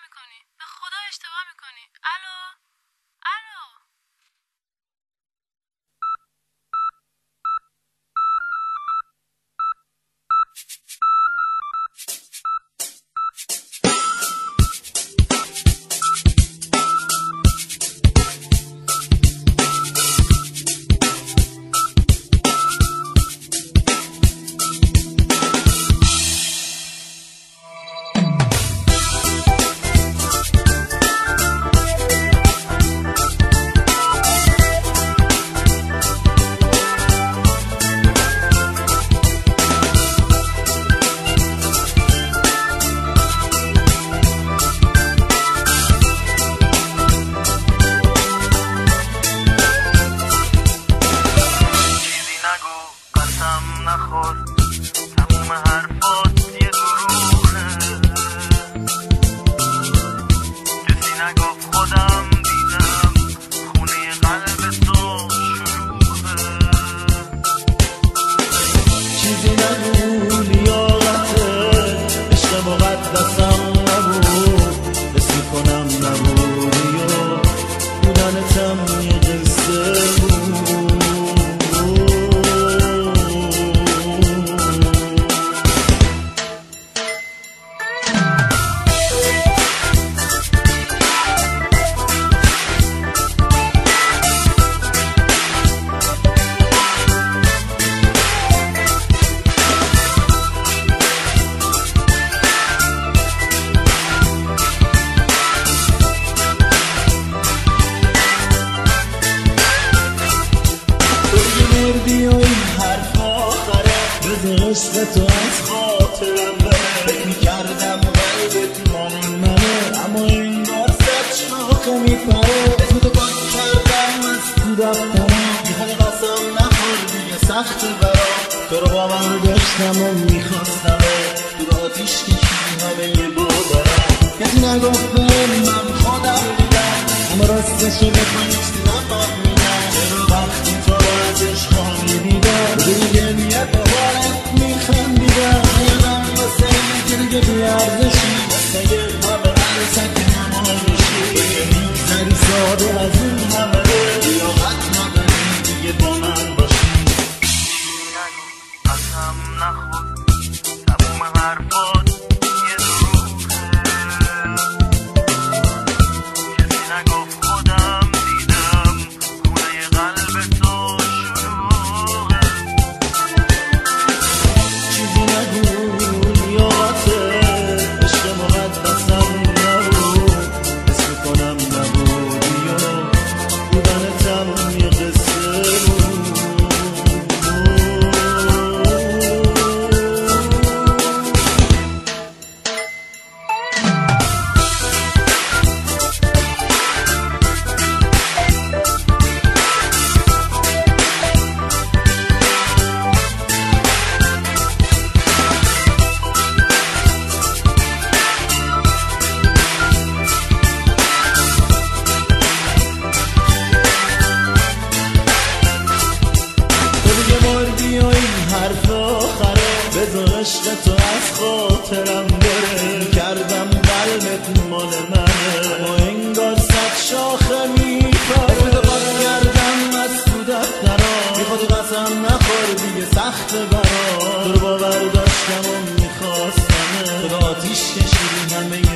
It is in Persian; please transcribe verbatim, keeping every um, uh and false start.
میکنی، به خدا اشتباه میکنی. الو الو نخور تموم حرفات یه دروغه کسی نگفت خودم دیدم خونه قلب تو شلوغه چیزی نگو لیاقته عشق مقدسم نبود حس میکنم نبودی و بودنتم یه قصه بود بردی و این حرف آخره بذار عشق تو از خاطرم بره فکر میکردم قلبت مال منه اما این بار صد شاخه میپره اسم تو پاک کردم از تو دفترم میخواد قسم نخور دیگه سخت برام تو رو باور داشتم و میخواستم تو رو آتیش کشیدی همه باورم کسی نگفت بهم من خودم دیدم اما راستشو بخوای چیزی نفهمیدم چرا وقتی تو ازش خواهی دیدم دیگه میاد بابارت میخندیدم یادم واسه که دیگه بیارزشی واسه همه عرصت نمایشی دیگه میگذری ساده از این همه لیاقت نداری دیگه با من باشی قسم نخور تموم حرفات یه دروغه کسی نگفت خودم دیدم خونه قلب تو شلوغه چیزی نگو لیاقته عشق مقدسم نبود حس میکنم نبودی و بودنتم یه قصه بود حرف آخره بذار عشق تو از خاطرم بره کردم قلبت مال منه اما انگار صد شاخه میپره اسم تو پاک کردم از تو دفترم میخواد قسم نخور دیگه سخت برام تو رو باور داشتم و میخواستم تو رو آتیش کشیدی همه